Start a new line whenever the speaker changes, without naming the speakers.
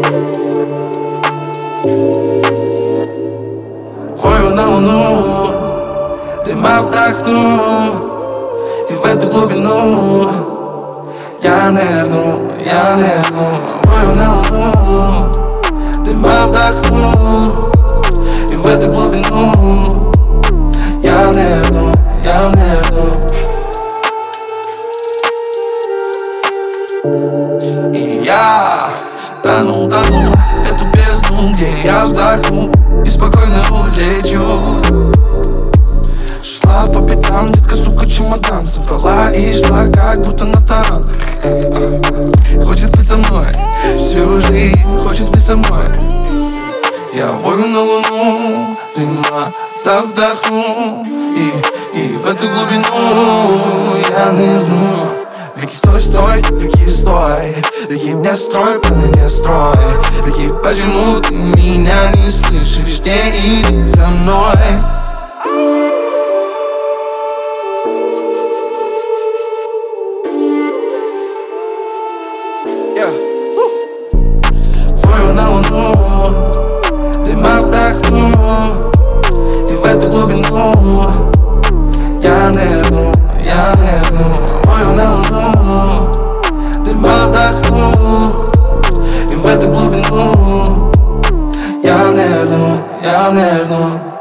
Вою на луну, дыма вдохну, и в эту глубину я нырну. Вою на луну, дыма вдохну, и в эту глубину я нырну. И я тону эту бездну, где я вздохну и спокойно улечу. Шла по пятам, детка, сука, чемодан собрала и шла, как будто на таран. Хочет быть со мной всю жизнь, хочет быть со мной. Я вою на луну, дыма да вдохну, и в эту глубину я нырну. Веки, стой, веки, стой, веки, не строй, планы не строй. Веки, почему ты меня не слышишь, не иди за мной. Вою на луну, дыма вдохну, и в эту глубину я нырну. Вою на луну, дыма вдохну, и в эту глубину я нырну.